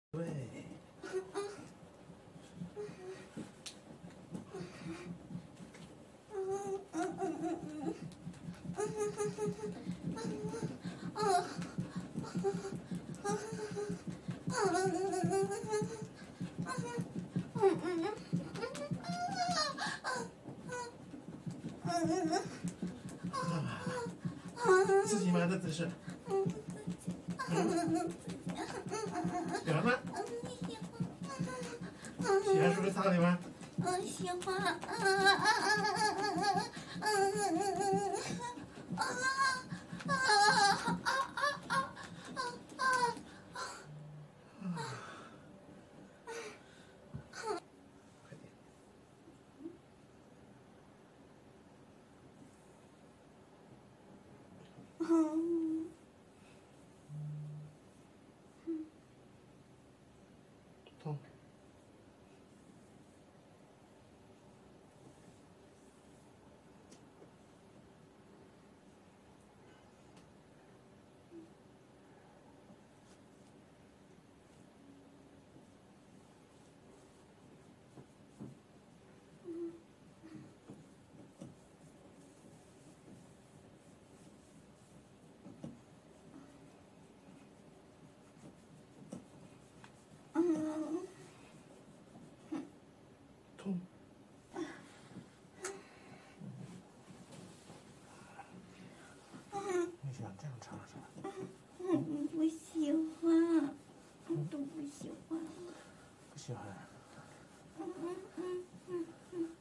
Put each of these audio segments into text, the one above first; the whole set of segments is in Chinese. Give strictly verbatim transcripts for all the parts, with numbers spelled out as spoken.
对。自己吗？这姿势？嗯。喜欢吗？喜欢是不是擦你吗？ 嗯，喜欢。啊啊啊啊啊啊啊啊！ 快点。痛。痛。你喜欢这样唱是吧？ 嗯，不喜欢，都不喜欢。 不喜欢。 嗯嗯嗯嗯嗯。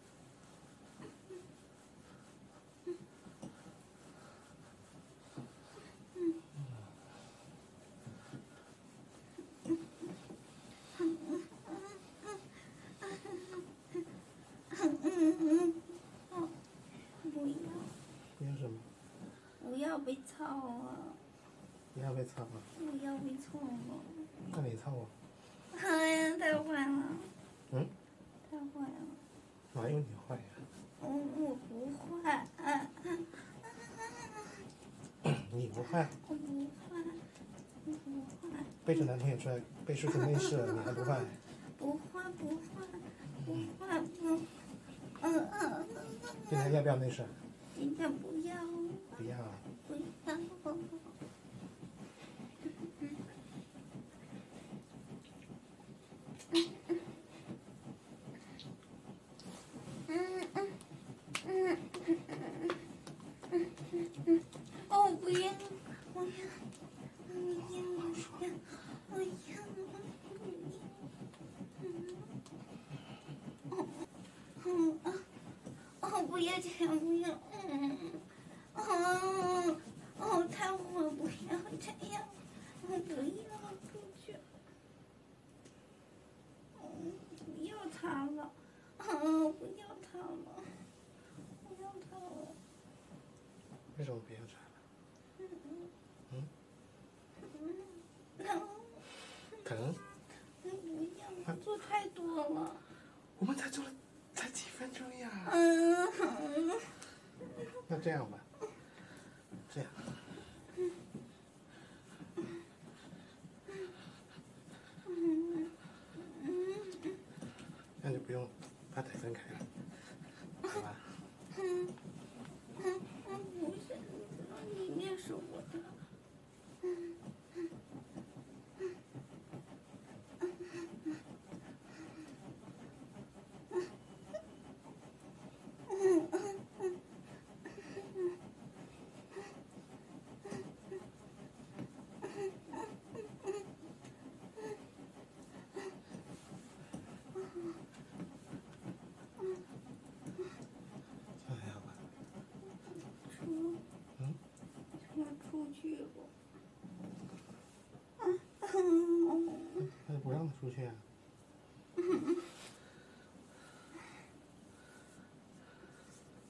不要。 不要什么？ 不要被操啊！ 不要被操啊！ 不要被操了！ 那你操我？ 哎呀，太坏了！ 嗯？ 太坏了！ 哪有你坏呀？ 我我不坏。 你不坏？ 我不坏，我不坏。 背着男朋友出来背书成内事了，你还不坏？ 不坏不坏不坏不。嗯嗯。 今天要不要内事？ 今天不要。 不要。 不要。哦，不要！我要！我要！我要！我要！嗯啊！哦，不要这样！不要！嗯。哦哦，太坏！不要这样！我不要出去！嗯，不要他了！啊，不要他了！不要他了！ 为什么不要他了？嗯？疼？ 不要，做太多了。 我们才做了才几分钟呀。 嗯。 那这样吧，这样。那就不用把腿分开了，好吧？ 嗯嗯嗯，不是，里面是我的。嗯嗯嗯嗯嗯嗯嗯。 这还好吧？ 出。 嗯？ 要出去不？嗯嗯。 那就不让他出去啊。